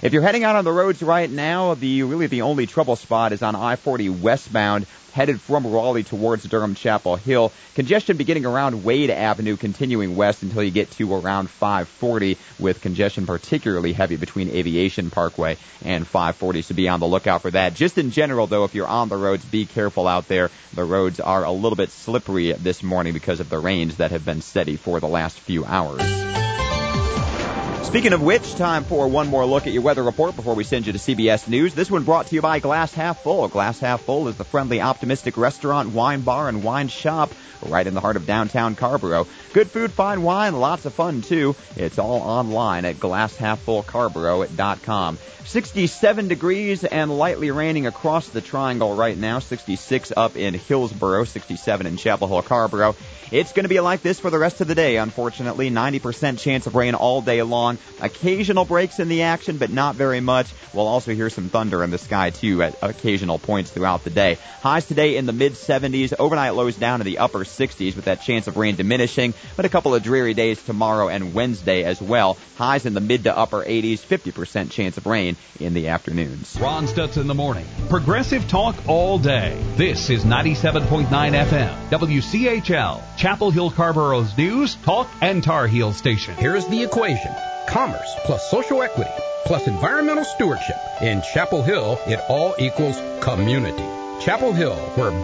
If you're heading out on the roads right now, the really the only trouble spot is on I forty westbound, headed from Raleigh towards Durham Chapel Hill. Congestion beginning around Wade Avenue, continuing west until you get to around five forty, with congestion particularly heavy between Aviation Parkway and five forty, so be on the lookout for that. Just in general, though, if you're on the roads, be careful out there. The roads are a little bit slippery this morning because of the rains that have been steady for the last few hours. Speaking of which, time for one more look at your weather report before we send you to C B S News. This one brought to you by Glass Half Full. Glass Half Full is the friendly, optimistic restaurant, wine bar, and wine shop right in the heart of downtown Carrboro. Good food, fine wine, lots of fun, too. It's all online at glass half full carboro dot com. sixty-seven degrees and lightly raining across the triangle right now. sixty-six up in Hillsboro, sixty-seven in Chapel Hill, Carrboro. It's going to be like this for the rest of the day, unfortunately. ninety percent chance of rain all day long. Occasional breaks in the action, but not very much. We'll also hear some thunder in the sky, too, at occasional points throughout the day. Highs today in the mid-seventies. Overnight lows down to the upper sixties with that chance of rain diminishing, but a couple of dreary days tomorrow and Wednesday as well. Highs in the mid to upper eighties. fifty percent chance of rain in the afternoons. Ron Stutz in the morning. Progressive talk all day. This is ninety-seven point nine F M. W C H L. Chapel Hill Carrboro's news, talk, and Tar Heel station. Here's the equation. Commerce plus social equity plus environmental stewardship. In Chapel Hill, it all equals community. Chapel Hill, where